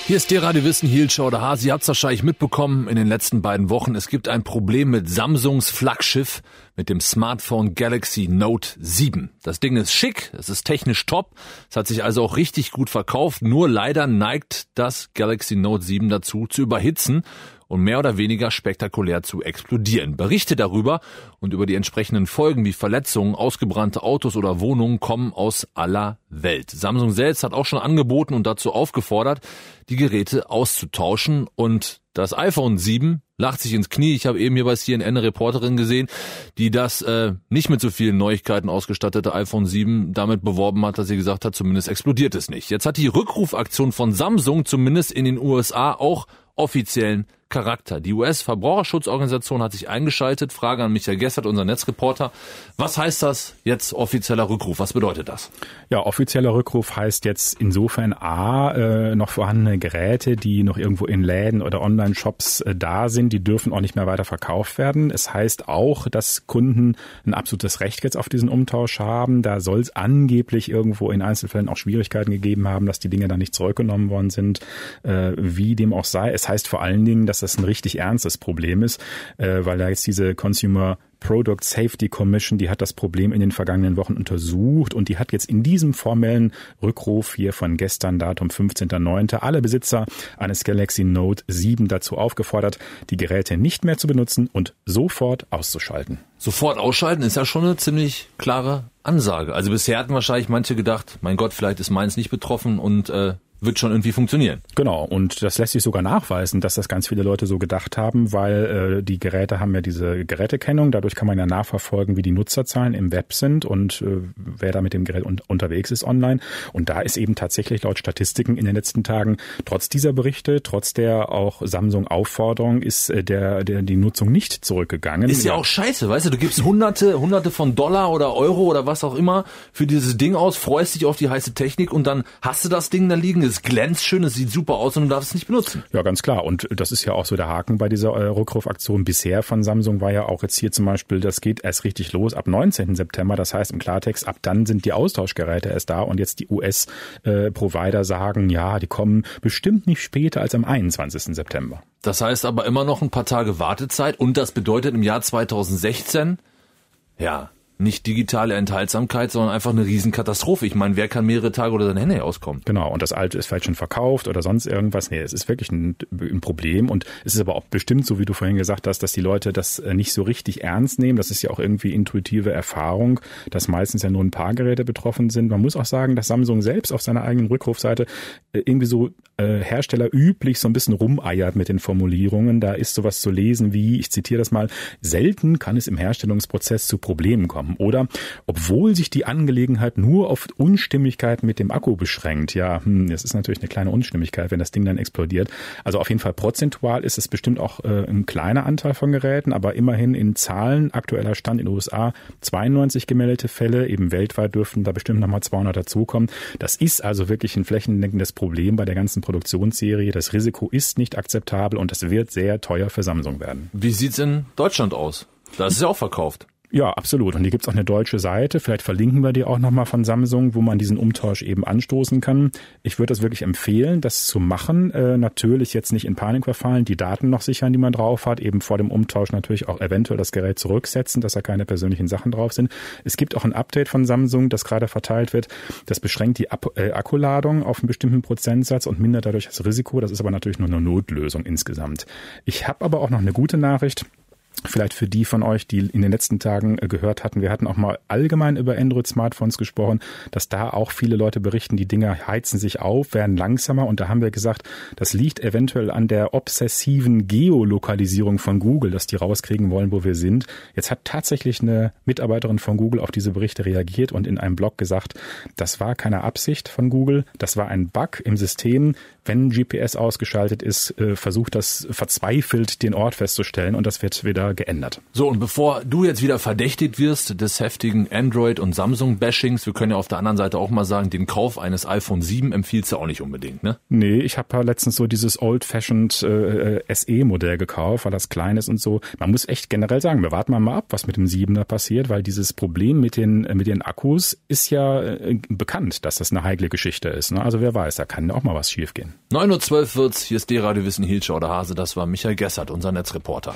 Hier ist die Radio Wissen Hiel Show. Der Hase, ihr habt es wahrscheinlich mitbekommen in den letzten beiden Wochen. Es gibt ein Problem mit Samsungs Flaggschiff, mit dem Smartphone Galaxy Note 7. Das Ding ist schick, es ist technisch top, es hat sich also auch richtig gut verkauft. Nur leider neigt das Galaxy Note 7 dazu, zu überhitzen und mehr oder weniger spektakulär zu explodieren. Berichte darüber und über die entsprechenden Folgen wie Verletzungen, ausgebrannte Autos oder Wohnungen kommen aus aller Welt. Samsung selbst hat auch schon angeboten und dazu aufgefordert, die Geräte auszutauschen, und das iPhone 7 lacht sich ins Knie. Ich habe eben hier bei CNN eine Reporterin gesehen, die das nicht mit so vielen Neuigkeiten ausgestattete iPhone 7 damit beworben hat, dass sie gesagt hat, zumindest explodiert es nicht. Jetzt hat die Rückrufaktion von Samsung zumindest in den USA auch offiziellen Charakter. Die US-Verbraucherschutzorganisation hat sich eingeschaltet. Frage an Michael Gessert, unser Netzreporter. Was heißt das jetzt, offizieller Rückruf? Was bedeutet das? Ja, offizieller Rückruf heißt jetzt insofern noch vorhandene Geräte, die noch irgendwo in Läden oder Online-Shops da sind, die dürfen auch nicht mehr weiter verkauft werden. Es heißt auch, dass Kunden ein absolutes Recht jetzt auf diesen Umtausch haben. Da soll es angeblich irgendwo in Einzelfällen auch Schwierigkeiten gegeben haben, dass die Dinge dann nicht zurückgenommen worden sind. Wie dem auch sei. Es heißt vor allen Dingen, dass das ein richtig ernstes Problem ist, weil da jetzt diese Consumer Product Safety Commission, die hat das Problem in den vergangenen Wochen untersucht und die hat jetzt in diesem formellen Rückruf hier von gestern, Datum 15.09., alle Besitzer eines Galaxy Note 7 dazu aufgefordert, die Geräte nicht mehr zu benutzen und sofort auszuschalten. Sofort ausschalten ist ja schon eine ziemlich klare Ansage. Also bisher hatten wahrscheinlich manche gedacht, mein Gott, vielleicht ist meins nicht betroffen und wird schon irgendwie funktionieren. Genau, und das lässt sich sogar nachweisen, dass das ganz viele Leute so gedacht haben, weil die Geräte haben ja diese Gerätekennung, dadurch kann man ja nachverfolgen, wie die Nutzerzahlen im Web sind und wer da mit dem Gerät unterwegs ist online. Und da ist eben tatsächlich laut Statistiken in den letzten Tagen, trotz dieser Berichte, trotz der auch Samsung-Aufforderung, ist die Nutzung nicht zurückgegangen. Ist ja auch scheiße, weißt du gibst Hunderte von Dollar oder Euro oder was auch immer für dieses Ding aus, freust dich auf die heiße Technik und dann hast du das Ding da liegen. Es glänzt schön, es sieht super aus und du darfst es nicht benutzen. Ja, ganz klar. Und das ist ja auch so der Haken bei dieser Rückrufaktion bisher von Samsung, war ja auch jetzt hier zum Beispiel, das geht erst richtig los ab 19. September. Das heißt im Klartext, ab dann sind die Austauschgeräte erst da und jetzt die US-Provider sagen, ja, die kommen bestimmt nicht später als am 21. September. Das heißt aber immer noch ein paar Tage Wartezeit und das bedeutet im Jahr 2016, ja, nicht digitale Enthaltsamkeit, sondern einfach eine Riesenkatastrophe. Ich meine, wer kann mehrere Tage oder sein Handy auskommen? Genau, und das alte ist vielleicht schon verkauft oder sonst irgendwas. Nee, es ist wirklich ein Problem und es ist aber auch bestimmt, so wie du vorhin gesagt hast, dass die Leute das nicht so richtig ernst nehmen. Das ist ja auch irgendwie intuitive Erfahrung, dass meistens ja nur ein paar Geräte betroffen sind. Man muss auch sagen, dass Samsung selbst auf seiner eigenen Rückrufseite irgendwie so herstellerüblich so ein bisschen rumeiert mit den Formulierungen. Da ist sowas zu lesen wie, ich zitiere das mal, selten kann es im Herstellungsprozess zu Problemen kommen. Oder obwohl sich die Angelegenheit nur auf Unstimmigkeiten mit dem Akku beschränkt. Ja, das ist natürlich eine kleine Unstimmigkeit, wenn das Ding dann explodiert. Also auf jeden Fall prozentual ist es bestimmt auch ein kleiner Anteil von Geräten, aber immerhin in Zahlen, aktueller Stand in den USA, 92 gemeldete Fälle, eben weltweit dürften da bestimmt nochmal 200 dazukommen. Das ist also wirklich ein flächendeckendes Problem bei der ganzen Produktionsserie. Das Risiko ist nicht akzeptabel und das wird sehr teuer für Samsung werden. Wie sieht's in Deutschland aus? Da ist es ja auch verkauft. Ja, absolut. Und hier gibt's auch eine deutsche Seite. Vielleicht verlinken wir die auch nochmal von Samsung, wo man diesen Umtausch eben anstoßen kann. Ich würde das wirklich empfehlen, das zu machen. Natürlich jetzt nicht in Panik verfallen, die Daten noch sichern, die man drauf hat. Eben vor dem Umtausch natürlich auch eventuell das Gerät zurücksetzen, dass da keine persönlichen Sachen drauf sind. Es gibt auch ein Update von Samsung, das gerade verteilt wird. Das beschränkt die Akkuladung auf einen bestimmten Prozentsatz und mindert dadurch das Risiko. Das ist aber natürlich nur eine Notlösung insgesamt. Ich habe aber auch noch eine gute Nachricht. Vielleicht für die von euch, die in den letzten Tagen gehört hatten, wir hatten auch mal allgemein über Android-Smartphones gesprochen, dass da auch viele Leute berichten, die Dinger heizen sich auf, werden langsamer und da haben wir gesagt, das liegt eventuell an der obsessiven Geolokalisierung von Google, dass die rauskriegen wollen, wo wir sind. Jetzt hat tatsächlich eine Mitarbeiterin von Google auf diese Berichte reagiert und in einem Blog gesagt, das war keine Absicht von Google, das war ein Bug im System. Wenn GPS ausgeschaltet ist, versucht das verzweifelt den Ort festzustellen und das wird wieder eher geändert. So, und bevor du jetzt wieder verdächtigt wirst des heftigen Android- und Samsung-Bashings, wir können ja auf der anderen Seite auch mal sagen, den Kauf eines iPhone 7 empfiehlst du auch nicht unbedingt, ne? Nee, ich habe letztens so dieses Old-Fashioned SE-Modell gekauft, weil das klein ist und so. Man muss echt generell sagen, wir warten mal ab, was mit dem 7er passiert, weil dieses Problem mit den Akkus ist ja bekannt, dass das eine heikle Geschichte ist. Ne? Also wer weiß, da kann auch mal was schiefgehen. 9:12 wird's. Hier ist D-Radio Wissen, Hielscher oder Hase. Das war Michael Gessert, unser Netzreporter.